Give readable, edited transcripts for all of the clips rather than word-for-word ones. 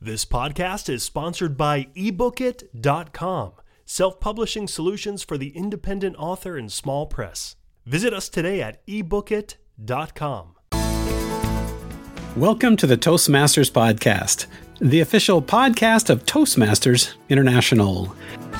This podcast is sponsored by ebookit.com, self-publishing solutions for the independent author and small press. Visit us today at ebookit.com. Welcome to the Toastmasters Podcast, the official podcast of Toastmasters International.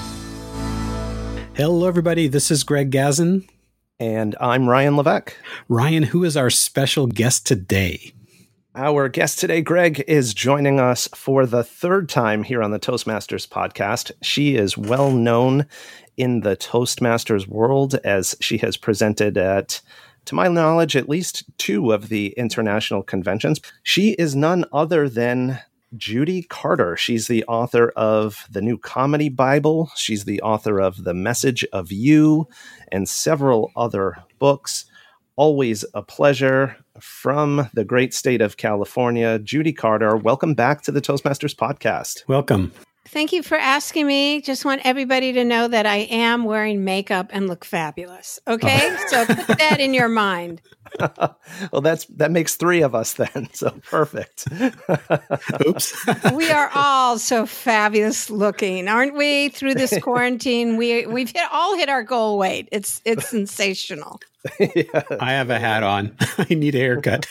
Hello, everybody. This is Greg Gazin. And I'm Ryan Levesque. Ryan, who is our special guest today? Our guest today, Greg, is joining us for the third time here on the Toastmasters podcast. She is well known in the Toastmasters world as she has presented at, to my knowledge, at least two of the international conventions. She is none other than Judy Carter. She's the author of The New Comedy Bible. She's the author of The Message of You and several other books. Always a pleasure. From the great state of California, Judy Carter, welcome back to the Toastmasters podcast. Welcome. Thank you for asking me. Just want everybody to know that I am wearing makeup and look fabulous. Okay? So put that in your mind. Well, that makes three of us then. So perfect. Oops. We are all so fabulous looking, aren't we? Through this quarantine, we've all hit our goal weight. It's sensational. Yeah. I have a hat on. I need a haircut.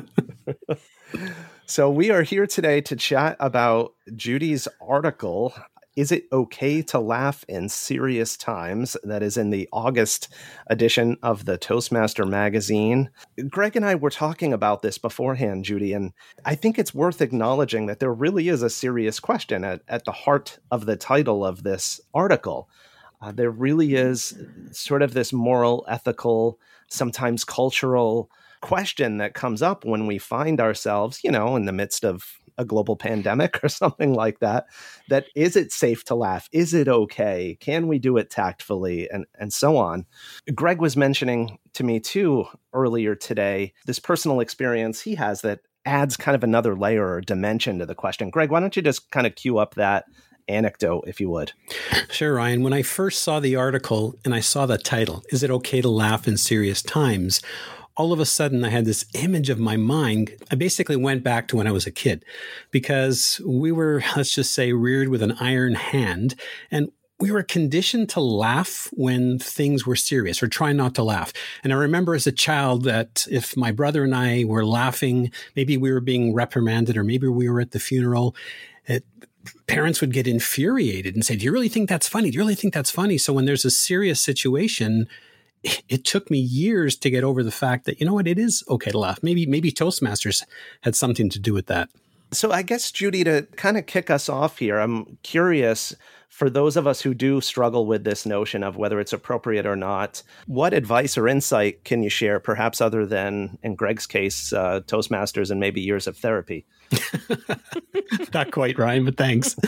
So we are here today to chat about Judy's article, Is It Okay to Laugh in Serious Times? That is in the August edition of the Toastmaster magazine. Greg and I were talking about this beforehand, Judy, and I think it's worth acknowledging that there really is a serious question at the heart of the title of this article. There really is sort of this moral, ethical, sometimes cultural question that comes up when we find ourselves, in the midst of a global pandemic or something like that is it safe to laugh? Is it okay? Can we do it tactfully? And so on. Greg was mentioning to me too earlier today, this personal experience he has that adds kind of another layer or dimension to the question. Greg, why don't you just kind of cue up that anecdote, if you would? Sure, Ryan. When I first saw the article and I saw the title, Is It Okay to Laugh in Serious Times? All of a sudden, I had this image of my mind. I basically went back to when I was a kid because we were, let's just say, reared with an iron hand, and we were conditioned to laugh when things were serious or try not to laugh. And I remember as a child that if my brother and I were laughing, maybe we were being reprimanded or maybe we were at the funeral, parents would get infuriated and say, do you really think that's funny? Do you really think that's funny? So when there's a serious situation, it took me years to get over the fact that, it is okay to laugh. Maybe Toastmasters had something to do with that. So I guess, Judy, to kind of kick us off here, I'm curious, for those of us who do struggle with this notion of whether it's appropriate or not, what advice or insight can you share, perhaps other than, in Greg's case, Toastmasters and maybe years of therapy? Not quite, Ryan, but thanks.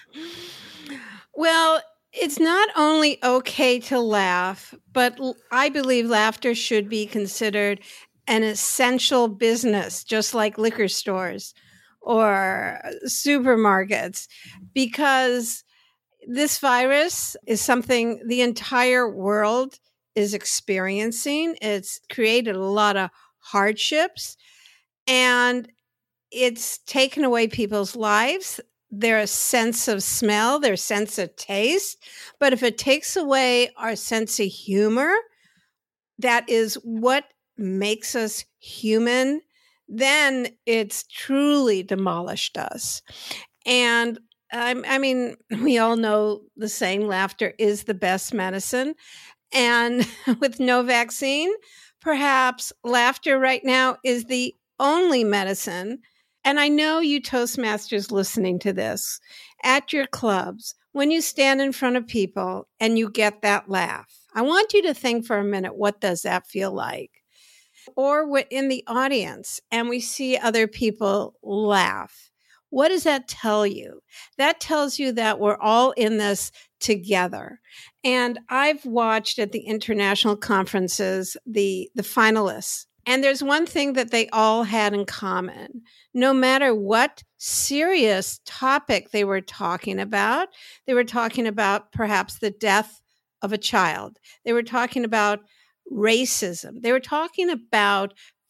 Well, it's not only okay to laugh, but I believe laughter should be considered an essential business, just like liquor stores or supermarkets, because this virus is something the entire world is experiencing. It's created a lot of hardships, and it's taken away people's lives, their sense of smell, their sense of taste. But if it takes away our sense of humor, that is what makes us human, then it's truly demolished us. And I mean, we all know the saying, laughter is the best medicine. And with no vaccine, perhaps laughter right now is the only medicine. And I know you Toastmasters listening to this, at your clubs, when you stand in front of people and you get that laugh, I want you to think for a minute, what does that feel like? Or we're in the audience and we see other people laugh. What does that tell you? That tells you that we're all in this together. And I've watched at the international conferences, the finalists. And there's one thing that they all had in common. No matter what serious topic they were talking about perhaps the death of a child. They were talking about racism. They were talking about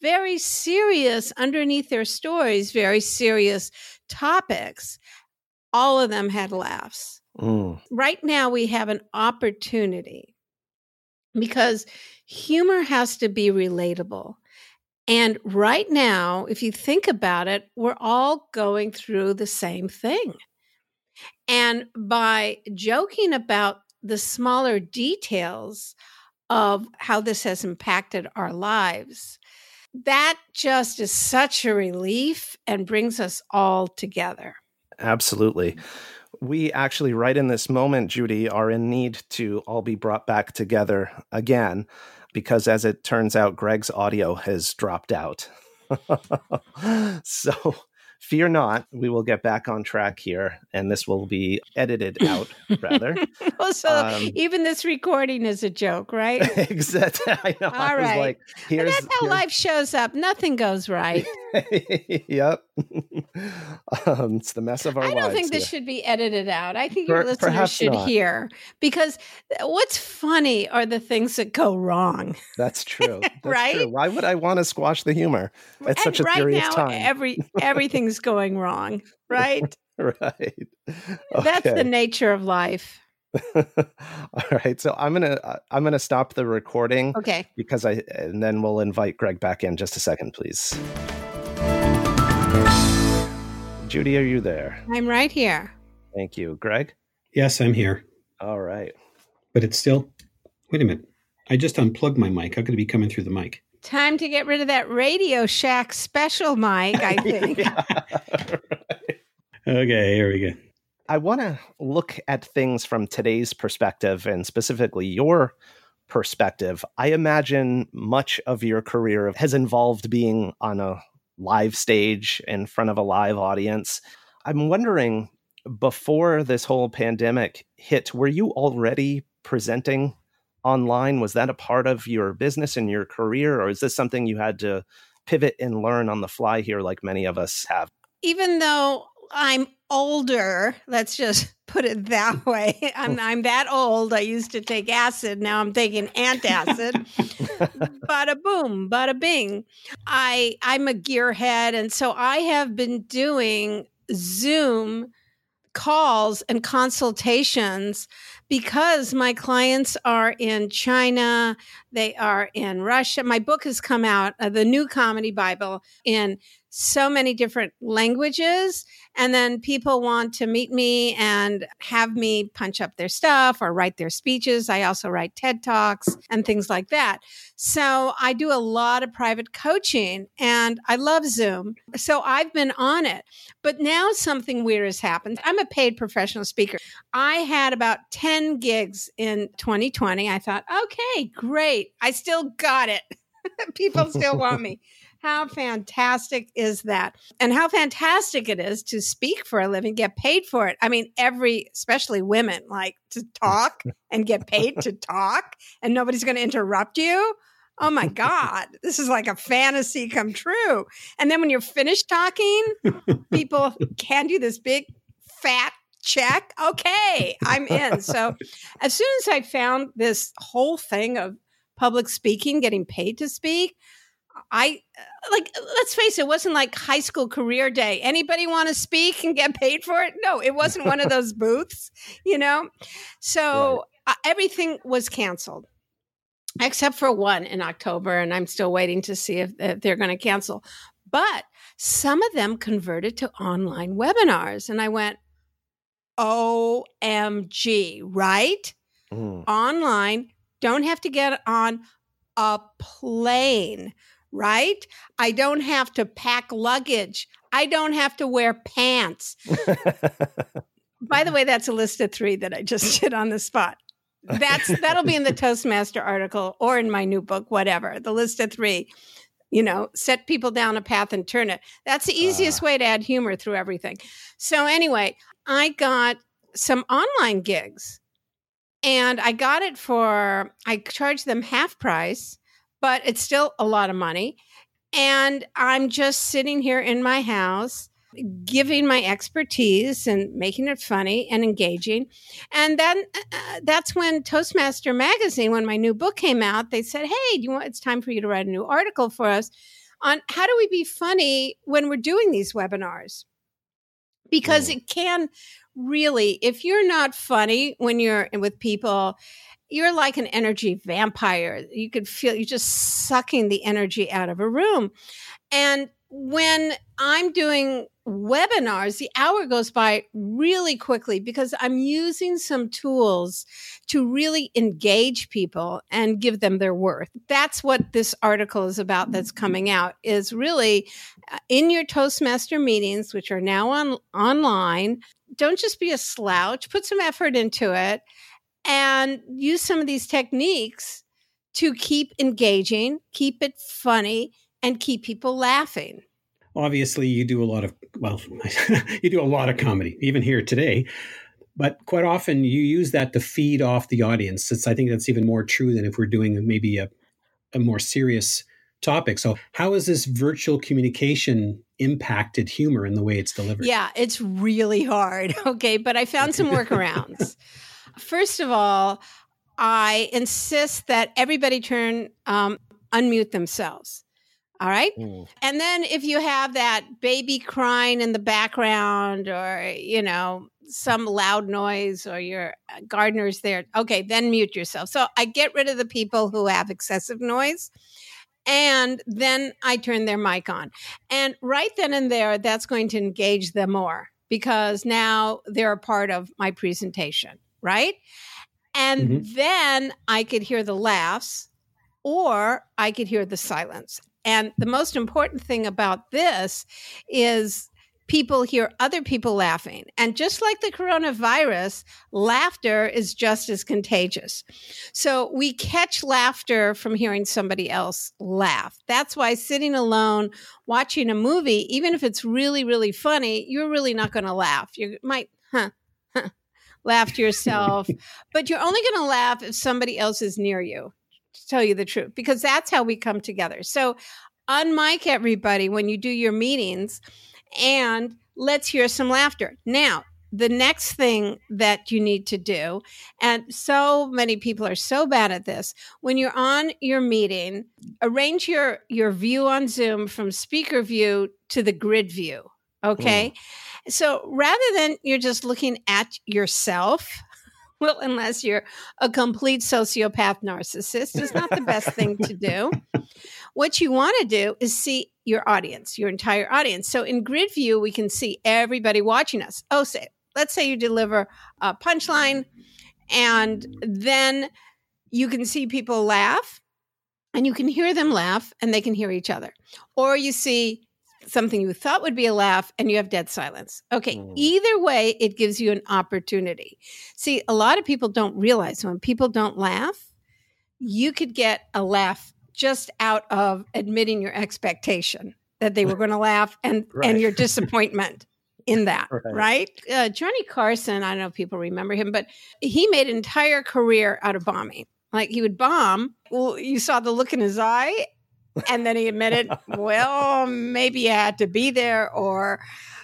very serious underneath their stories, very serious topics, all of them had laughs. Right now, we have an opportunity because humor has to be relatable. And right now, if you think about it, we're all going through the same thing. And by joking about the smaller details of how this has impacted our lives, that just is such a relief and brings us all together. Absolutely. We actually, right in this moment, Judy, are in need to all be brought back together again, because as it turns out, Greg's audio has dropped out. So fear not, we will get back on track here, and this will be edited out, rather. So even this recording is a joke, right? Exactly. I know. All right. Like, and that's how life shows up. Nothing goes right. Yep. It's the mess of our lives. I don't think this should be edited out. I think your listeners should hear, because what's funny are the things that go wrong. That's true. That's right? True. Why would I want to squash the humor at such a serious time? Everything's going wrong, right? Right. Okay. That's the nature of life. All right. So I'm gonna stop the recording. Okay. And then we'll invite Greg back in just a second, please. Judy, are you there? I'm right here. Thank you. Greg? Yes, I'm here. All right. But it's still, wait a minute. I just unplugged my mic. How could it be coming through the mic? Time to get rid of that Radio Shack special mic, I think. Right. Okay, here we go. I want to look at things from today's perspective, and specifically your perspective. I imagine much of your career has involved being on a live stage in front of a live audience. I'm wondering, before this whole pandemic hit, were you already presenting online? Was that a part of your business and your career, or is this something you had to pivot and learn on the fly here like many of us have? Even though I'm older, let's just put it that way. I'm that old. I used to take acid. Now I'm taking antacid. Bada boom, bada bing. I'm a gearhead. And so I have been doing Zoom calls and consultations because my clients are in China, they are in Russia. My book has come out, the New Comedy Bible, in so many different languages. And then people want to meet me and have me punch up their stuff or write their speeches. I also write TED Talks and things like that. So I do a lot of private coaching and I love Zoom. So I've been on it. But now something weird has happened. I'm a paid professional speaker. I had about 10 gigs in 2020. I thought, okay, great. I still got it. People still want me. How fantastic is that? And how fantastic it is to speak for a living, get paid for it. I mean, especially women, like to talk and get paid to talk, and nobody's going to interrupt you. Oh my God, this is like a fantasy come true. And then when you're finished talking, people hand you this big fat check. Okay, I'm in. So as soon as I found this whole thing of public speaking, getting paid to speak, let's face it wasn't like high school career day. Anybody want to speak and get paid for it? No, it wasn't one of those booths, So everything was canceled except for one in October. And I'm still waiting to see if they're going to cancel. But some of them converted to online webinars. And I went, OMG, right? Online, don't have to get on a plane. Right? I don't have to pack luggage. I don't have to wear pants. By the way, that's a list of 3 that I just did on the spot. That'll be in the Toastmaster article or in my new book, whatever. The list of 3, set people down a path and turn it. That's the easiest way to add humor through everything. So anyway, I got some online gigs and I charged them half price, but it's still a lot of money. And I'm just sitting here in my house, giving my expertise and making it funny and engaging. And then that's when Toastmaster Magazine, when my new book came out, they said, hey, it's time for you to write a new article for us. on how do we be funny when we're doing these webinars? Because it can really, if you're not funny when you're with people, you're like an energy vampire. You could feel you're just sucking the energy out of a room. And when I'm doing webinars, the hour goes by really quickly because I'm using some tools to really engage people and give them their worth. That's what this article is about that's coming out, is really in your Toastmaster meetings, which are now online. Don't just be a slouch, put some effort into it and use some of these techniques to keep engaging, keep it funny, and keep people laughing. Obviously, you do a lot of, you do a lot of comedy, even here today. But quite often you use that to feed off the audience. I think that's even more true than if we're doing maybe a more serious topic. So how has this virtual communication impacted humor in the way it's delivered? Yeah, it's really hard. Okay, but I found some workarounds. First of all, I insist that everybody unmute themselves. All right. And then if you have that baby crying in the background or, some loud noise or your gardener's there, okay, then mute yourself. So I get rid of the people who have excessive noise and then I turn their mic on. And right then and there, that's going to engage them more because now they're a part of my presentation, right? And then I could hear the laughs or I could hear the silence. And the most important thing about this is people hear other people laughing. And just like the coronavirus, laughter is just as contagious. So we catch laughter from hearing somebody else laugh. That's why sitting alone, watching a movie, even if it's really, really funny, you're really not going to laugh. You might, laugh to yourself, but you're only going to laugh if somebody else is near you. To tell you the truth, because that's how we come together. So unmic everybody when you do your meetings and let's hear some laughter. Now, the next thing that you need to do, and so many people are so bad at this, when you're on your meeting, arrange your view on Zoom from speaker view to the grid view. Okay. So rather than you're just looking at yourself, well, unless you're a complete sociopath narcissist, it's not the best thing to do. What you want to do is see your audience, your entire audience. So in grid view, we can see everybody watching us. Let's say you deliver a punchline and then you can see people laugh and you can hear them laugh and they can hear each other. Or you see something you thought would be a laugh and you have dead silence. Okay. Either way, it gives you an opportunity. See, a lot of people don't realize when people don't laugh, you could get a laugh just out of admitting your expectation that they were going to laugh and your disappointment in that, right? Johnny Carson, I don't know if people remember him, but he made an entire career out of bombing. Like he would bomb. Well, you saw the look in his eye. And then he admitted, well, maybe you had to be there, or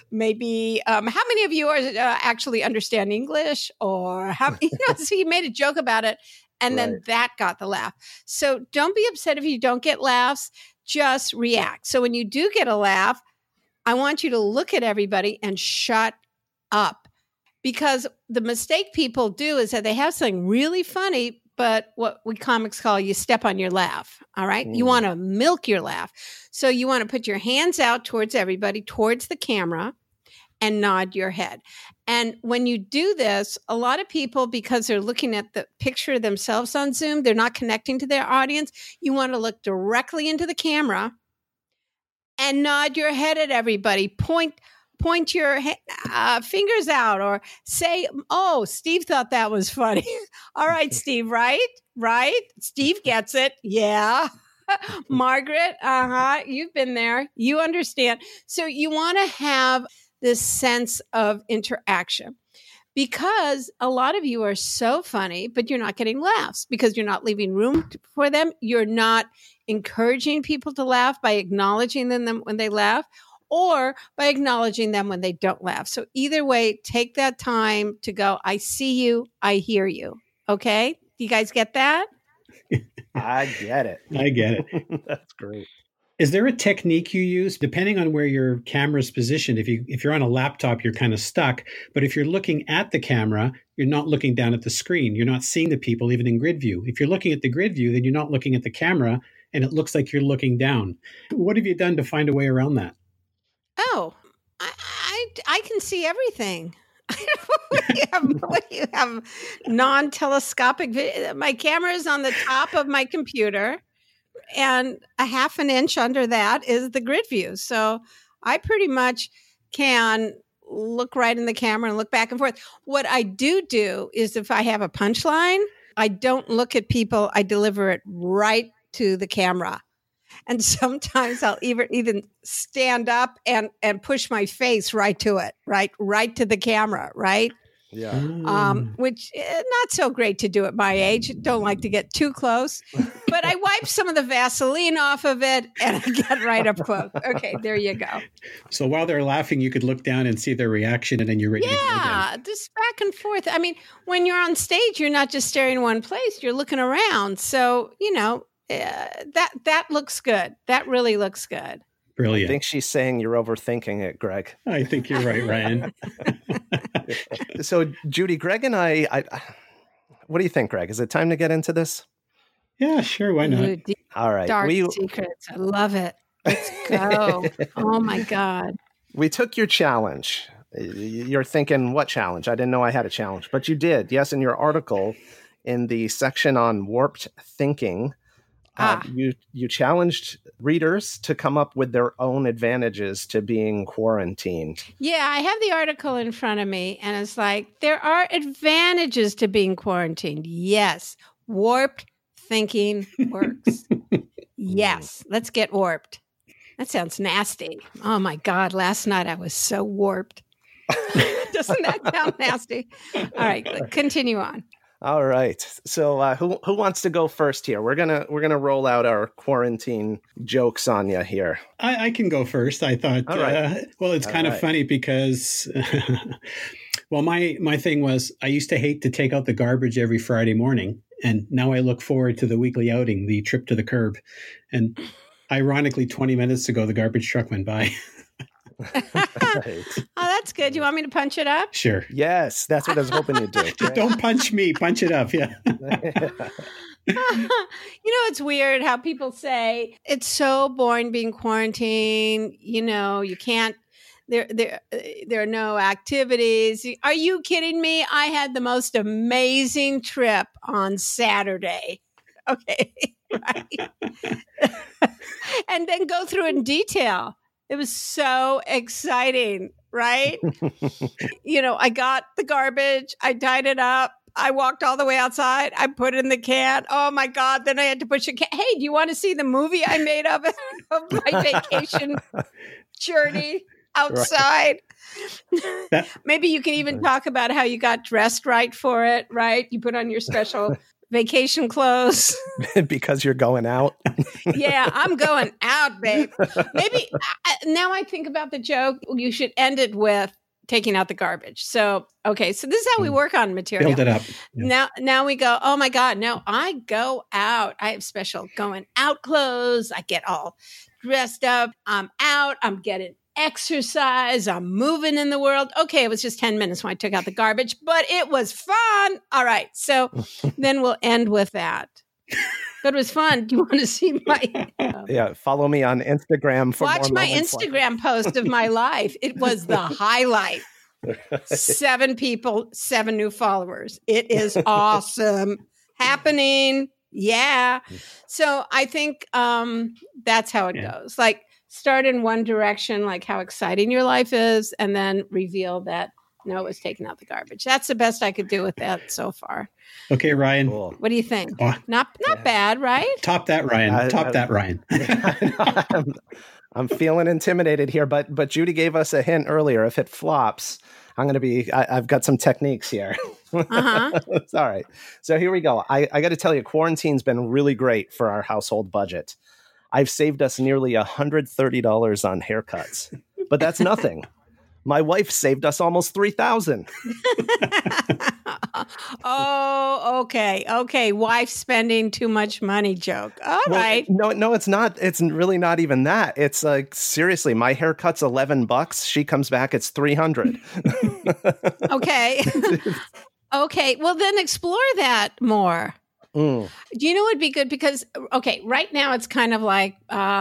maybe how many of you are actually understand English, or how, so he made a joke about it. And then that got the laugh. So don't be upset if you don't get laughs, just react. So when you do get a laugh, I want you to look at everybody and shut up, because the mistake people do is that they have something really funny, but what we comics call you step on your laugh. All right. You want to milk your laugh. So you want to put your hands out towards everybody, towards the camera, and nod your head. And when you do this, a lot of people, because they're looking at the picture of themselves on Zoom, they're not connecting to their audience. You want to look directly into the camera and nod your head at everybody. Point your fingers out or say, oh, Steve thought that was funny. All right, Steve, right? Steve gets it. Yeah. Margaret, you've been there. You understand. So you want to have this sense of interaction, because a lot of you are so funny, but you're not getting laughs because you're not leaving room for them. You're not encouraging people to laugh by acknowledging them when they laugh, or by acknowledging them when they don't laugh. So either way, take that time to go, I see you, I hear you. Okay? Do you guys get that? I get it. I get it. That's great. Is there a technique you use depending on where your camera is positioned? If you're on a laptop, you're kind of stuck. But if you're looking at the camera, you're not looking down at the screen. You're not seeing the people even in grid view. If you're looking at the grid view, then you're not looking at the camera, and it looks like you're looking down. What have you done to find a way around that? Oh, I can see everything. What do you have? Non-telescopic video. My camera is on the top of my computer, and a half an inch under that is the grid view. So I pretty much can look right in the camera and look back and forth. What I do is if I have a punchline, I don't look at people. I deliver it right to the camera. And sometimes I'll even stand up and push my face right to it, right to the camera, right? Yeah. Which not so great to do at my age. Don't like to get too close, but I wipe some of the Vaseline off of it and I get right up close. Okay, there you go. So while they're laughing, you could look down and see their reaction, and then you're ready to go again. Yeah, just back and forth. I mean, when you're on stage, you're not just staring in one place; you're looking around. So that looks good. That really looks good. Brilliant. I think she's saying you're overthinking it, Greg. I think you're right, Ryan. So, Judy, Greg and I, what do you think, Greg? Is it time to get into this? Yeah, sure. Why not? Ooh, All right. Dark secrets. I love it. Let's go. Oh, my God. We took your challenge. You're thinking, what challenge? I didn't know I had a challenge, but you did. Yes, in your article in the section on warped thinking, you challenged readers to come up with their own advantages to being quarantined. Yeah, I have the article in front of me, and it's like, there are advantages to being quarantined. Yes, warped thinking works. Yes, let's get warped. That sounds nasty. Oh, my God, last night I was so warped. Doesn't that sound nasty? All right, continue on. All right. So who wants to go first here? We're gonna roll out our quarantine jokes on you here. I can go first. I thought. All right. Well, it's kind of funny because, well, my thing was I used to hate to take out the garbage every Friday morning, and now I look forward to the weekly outing, the trip to the curb. And ironically, 20 minutes ago, the garbage truck went by. Right. Oh, that's good. You want me to punch it up? Sure. Yes, that's what I was hoping you'd do. Don't punch me. Punch it up. Yeah. It's weird how people say it's so boring being quarantined. You can't. There are no activities. Are you kidding me? I had the most amazing trip on Saturday. Okay, right. And then go through it in detail. It was so exciting, right? I got the garbage. I tied it up. I walked all the way outside. I put it in the can. Oh, my God. Then I had to push a can. Hey, do you want to see the movie I made of my vacation journey outside? Right. Maybe you can even talk about how you got dressed right for it, right? You put on your special vacation clothes. Because you're going out. Yeah, I'm going out, babe. Maybe now I think about the joke, you should end it with taking out the garbage. So, okay, so this is how we work on material. Build it up. Yeah. Now we go, oh my God, no, I go out. I have special going out clothes. I get all dressed up. I'm out. I'm getting exercise. I'm moving in the world. Okay, it was just 10 minutes when I took out the garbage, but it was fun. All right, so then we'll end with that. But it was fun. Do you want to see my... Yeah, follow me on Instagram for watch more my Instagram post of my life. It was the highlight. 7 people, 7 new followers. It is awesome. Happening. Yeah. So I think that's how it goes. Like, start in one direction, like how exciting your life is, and then reveal that no, it was taking out the garbage. That's the best I could do with that so far. Okay, Ryan. Cool. What do you think? Oh, not bad, right? Top that, Ryan. Top that, Ryan. I'm feeling intimidated here, but Judy gave us a hint earlier. If it flops, I've got some techniques here. Uh-huh. It's all right. So here we go. I got to tell you, quarantine's been really great for our household budget. I've saved us nearly $130 on haircuts, but that's nothing. My wife saved us almost $3,000. Oh, okay. Okay. Wife spending too much money joke. All right. No, it's not. It's really not even that. It's like, seriously, my haircut's $11. She comes back, it's $300. Okay. Okay. Well, then explore that more. Do you know what'd be good? Because, okay, right now it's kind of like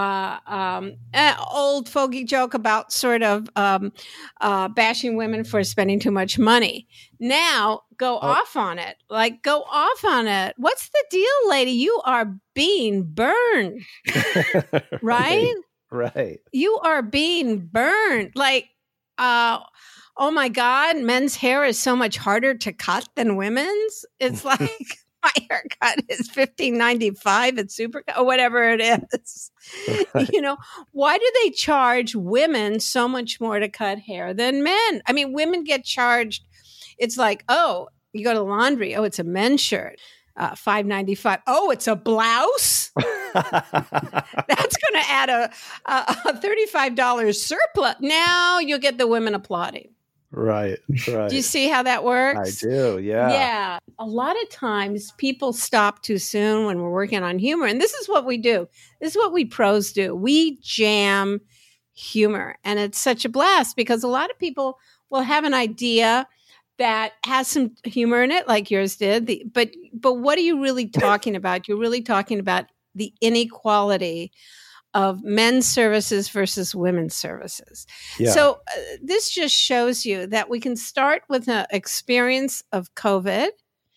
old fogey joke about sort of bashing women for spending too much money. Now go off on it. Like, go off on it. What's the deal, lady? You are being burned. Right? Right. You are being burned. Like, oh my God, men's hair is so much harder to cut than women's. It's like... My haircut is $15.95 at Supercut or whatever it is. You know, why do they charge women so much more to cut hair than men? I mean, women get charged. It's like, oh, you go to laundry. Oh, it's a men's shirt, $5.95. Oh, it's a blouse. That's going to add a $35 surplus. Now you'll get the women applauding. Right. Do you see how that works? I do, yeah. Yeah. A lot of times people stop too soon when we're working on humor. And this is what we do. This is what we pros do. We jam humor. And it's such a blast because a lot of people will have an idea that has some humor in it, like yours did. But what are you really talking about? You're really talking about the inequality of men's services versus women's services. Yeah. So this just shows you that we can start with an experience of COVID,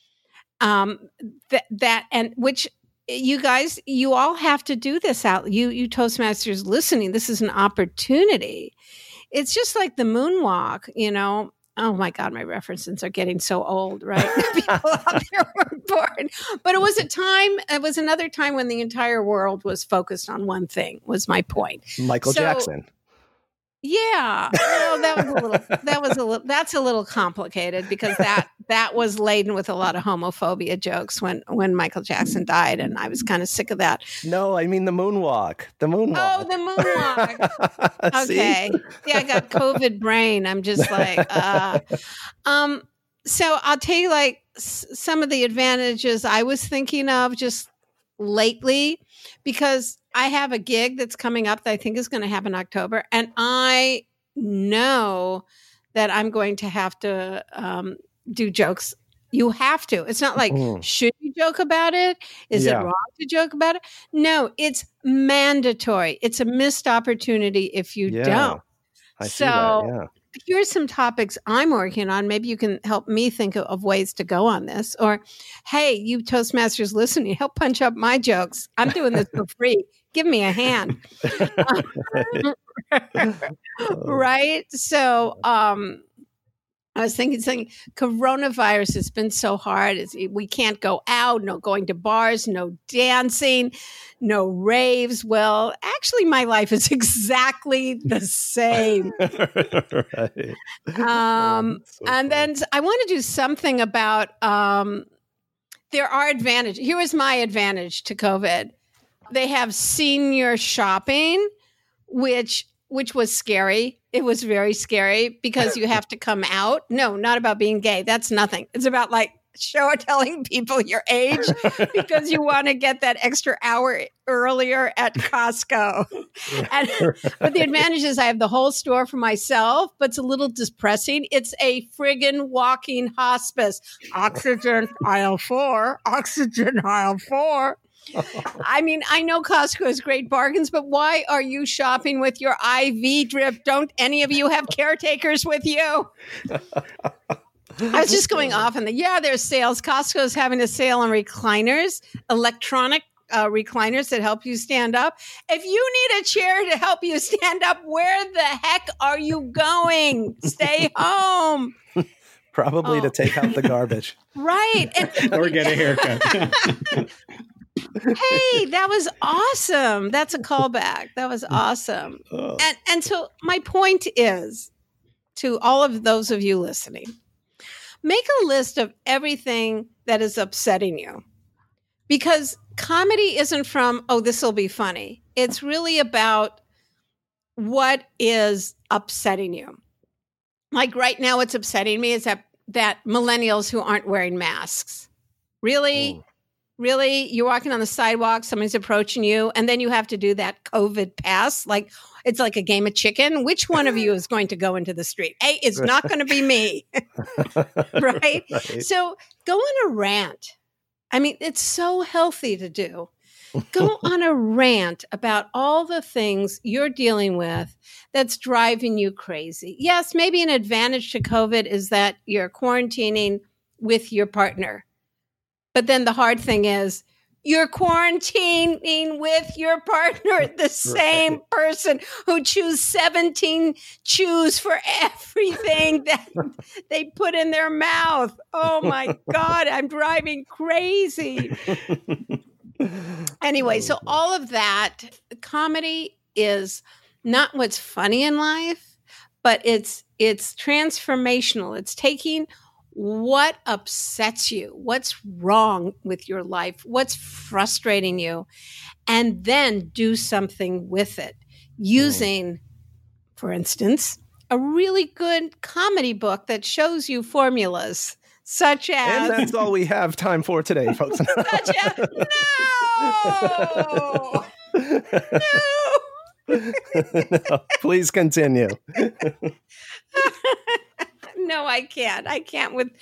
which you guys, you all have to do this out. You Toastmasters listening, this is an opportunity. It's just like the moonwalk, you know. Oh my God, my references are getting so old, right? People out there were born. But it was another time when the entire world was focused on one thing, was my point. Michael Jackson. Yeah. Well, that's a little complicated because that was laden with a lot of homophobia jokes when Michael Jackson died, and I was kind of sick of that. No, I mean the moonwalk. The moonwalk. Oh, the moonwalk. Okay. Yeah, I got COVID brain. I'm just like, so I'll tell you like some of the advantages I was thinking of just lately, because I have a gig that's coming up that I think is going to happen in October. And I know that I'm going to have to do jokes. You have to. It's not like, should you joke about it? Is it wrong to joke about it? No, it's mandatory. It's a missed opportunity if you don't. I see that, yeah. Here's some topics I'm working on. Maybe you can help me think of ways to go on this. Or, hey, you Toastmasters listening, help punch up my jokes. I'm doing this for free. Give me a hand. Right? So I was thinking coronavirus has been so hard. We can't go out, no going to bars, no dancing, no raves. Well, actually, my life is exactly the same. Right. And then I want to do something about there are advantages. Here was my advantage to COVID. They have senior shopping, which was scary. It was very scary because you have to come out. No, not about being gay. That's nothing. It's about like telling people your age because you want to get that extra hour earlier at Costco. But the advantage is I have the whole store for myself, but it's a little depressing. It's a friggin' walking hospice. Oxygen aisle 4, oxygen aisle 4. I mean, I know Costco has great bargains, but why are you shopping with your IV drip? Don't any of you have caretakers with you? I was just going off on there's sales. Costco's having a sale on recliners, electronic recliners that help you stand up. If you need a chair to help you stand up, where the heck are you going? Stay home. Probably to take out the garbage. Right. Or get a haircut. Hey, that was awesome. That's a callback. That was awesome. And so my point is to all of those of you listening, make a list of everything that is upsetting you. Because comedy isn't from, oh, this will be funny. It's really about what is upsetting you. Like right now, what's upsetting me is that that millennials who aren't wearing masks. Really? Really? You're walking on the sidewalk, somebody's approaching you, and then you have to do that COVID pass. Like, it's like a game of chicken. Which one of you is going to go into the street? Hey, it's not going to be me. Right? So go on a rant. I mean, it's so healthy to do. Go on a rant about all the things you're dealing with that's driving you crazy. Yes, maybe an advantage to COVID is that you're quarantining with your partner. But then the hard thing is you're quarantining with your partner, the same person who chews 17 chews for everything that they put in their mouth. Oh my God, I'm driving crazy. Anyway, so all of that, comedy is not what's funny in life, but it's transformational. It's taking what upsets you, what's wrong with your life, what's frustrating you, and then do something with it using, for instance, a really good comedy book that shows you formulas. Such as... And that's all we have time for today, folks. Such as... No! No, please continue. No, I can't. I can't with...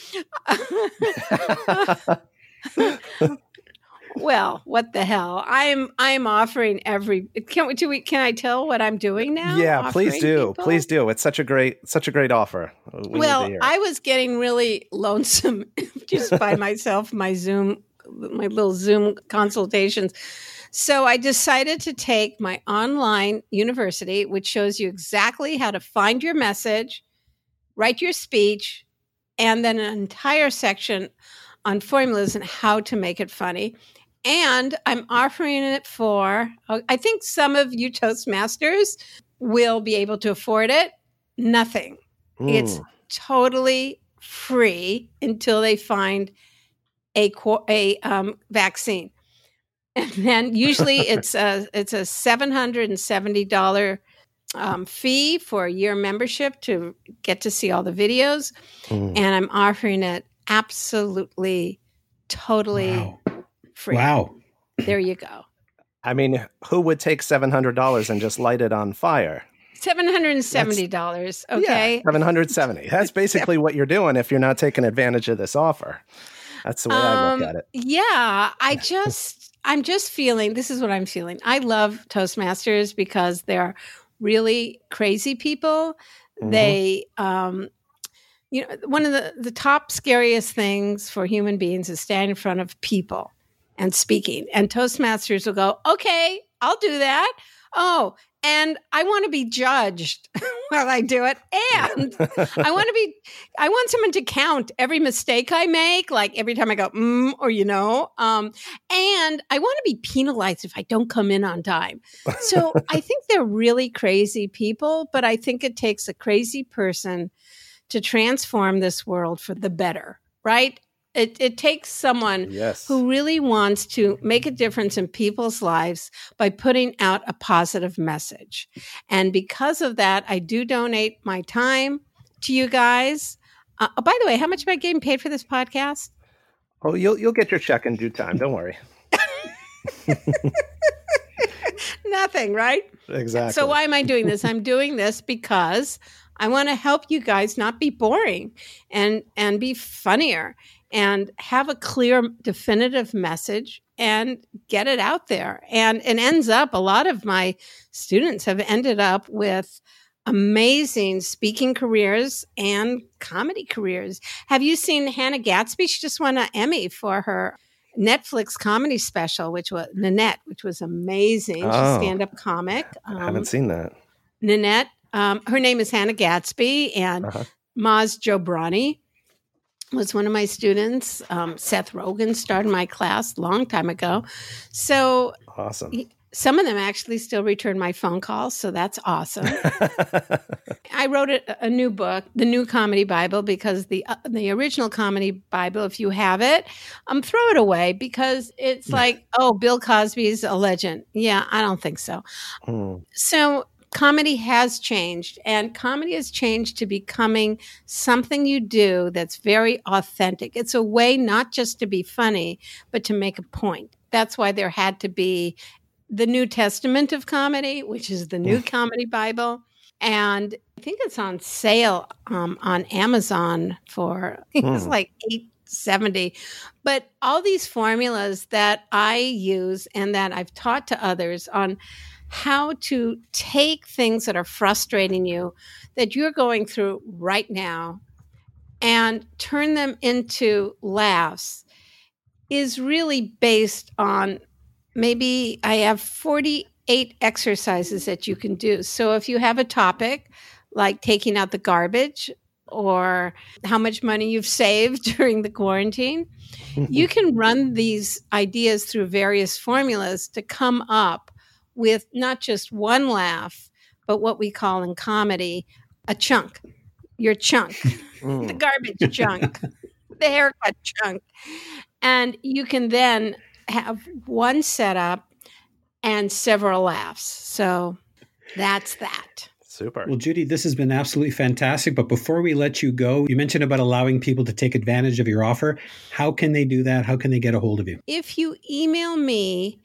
Well, what the hell? I'm offering every... Can I tell what I'm doing now? Yeah, please do. People? Please do. It's such a great offer. Well, I was getting really lonesome just by myself, my little Zoom consultations. So I decided to take my online university, which shows you exactly how to find your message, write your speech, and then an entire section on formulas and how to make it funny. And I'm offering it for, I think some of you Toastmasters will be able to afford it. Nothing. It's totally free until they find a vaccine. And then usually it's a $770 fee for a year membership to get to see all the videos. And I'm offering it absolutely, totally free. Wow. There you go. I mean, who would take $700 and just light it on fire? $770. Okay. Yeah, $770. That's basically what you're doing if you're not taking advantage of this offer. That's the way I look at it. Yeah. I'm just feeling, this is what I'm feeling. I love Toastmasters because they're really crazy people. They, one of the top scariest things for human beings is standing in front of people and speaking. And Toastmasters will go, okay, I'll do that. Oh, and I want to be judged while I do it. And I want someone to count every mistake I make, like every time I go, or, and I want to be penalized if I don't come in on time. So I think they're really crazy people, but I think it takes a crazy person to transform this world for the better, right? It takes someone who really wants to make a difference in people's lives by putting out a positive message. And because of that, I do donate my time to you guys. By the way, how much am I getting paid for this podcast? Oh, you'll get your check in due time. Don't worry. Nothing, right? Exactly. So why am I doing this? I'm doing this because I want to help you guys not be boring and be funnier and have a clear, definitive message and get it out there. And it ends up, a lot of my students have ended up with amazing speaking careers and comedy careers. Have you seen Hannah Gadsby? She just won an Emmy for her Netflix comedy special, which was Nanette, which was amazing. She's a stand-up comic. I haven't seen that. Nanette, her name is Hannah Gadsby, and Maz Jobrani was one of my students. Seth Rogen started my class a long time ago. So awesome. Some of them actually still return my phone calls, so that's awesome. I wrote a new book, The New Comedy Bible, because the original Comedy Bible, if you have it, throw it away because it's like, oh, Bill Cosby's a legend. Yeah, I don't think so. So comedy has changed, and comedy has changed to becoming something you do that's very authentic. It's a way not just to be funny, but to make a point. That's why there had to be the New Testament of comedy, which is the New Comedy Bible. And I think it's on sale on Amazon for, it's like $8.70. But all these formulas that I use and that I've taught to others on how to take things that are frustrating you, that you're going through right now, and turn them into laughs is really based on, maybe I have 48 exercises that you can do. So if you have a topic like taking out the garbage or how much money you've saved during the quarantine, you can run these ideas through various formulas to come up with not just one laugh, but what we call in comedy a chunk, your chunk, the garbage chunk, the haircut chunk. And you can then have one setup and several laughs. So that's that. Super. Well, Judy, this has been absolutely fantastic. But before we let you go, you mentioned about allowing people to take advantage of your offer. How can they do that? How can they get a hold of you? If you email me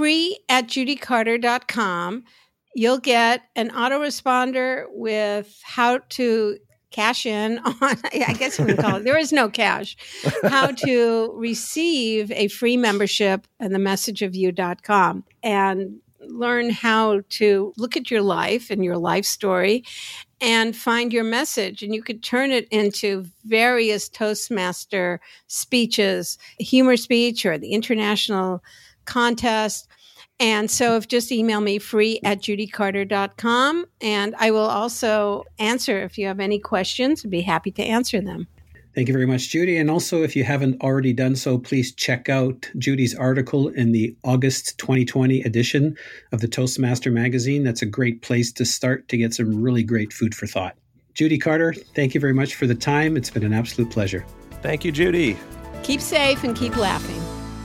free@judycarter.com, you'll get an autoresponder with how to cash in on, I guess you can call it, there is no cash, how to receive a free membership and themessageofyou.com and learn how to look at your life and your life story and find your message. And you could turn it into various Toastmaster speeches, humor speech or the international contest. And so just email me free@judycarter.com. And I will also answer if you have any questions. I'd be happy to answer them. Thank you very much, Judy. And also, if you haven't already done so, please check out Judy's article in the August 2020 edition of the Toastmaster magazine. That's a great place to start to get some really great food for thought. Judy Carter, thank you very much for the time. It's been an absolute pleasure. Thank you, Judy. Keep safe and keep laughing.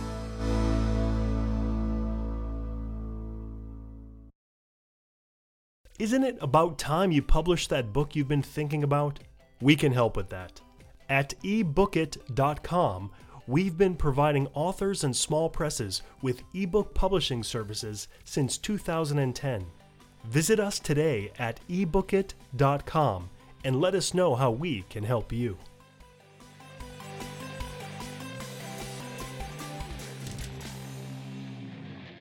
Isn't it about time you published that book you've been thinking about? We can help with that. At ebookit.com, we've been providing authors and small presses with ebook publishing services since 2010. Visit us today at ebookit.com and let us know how we can help you.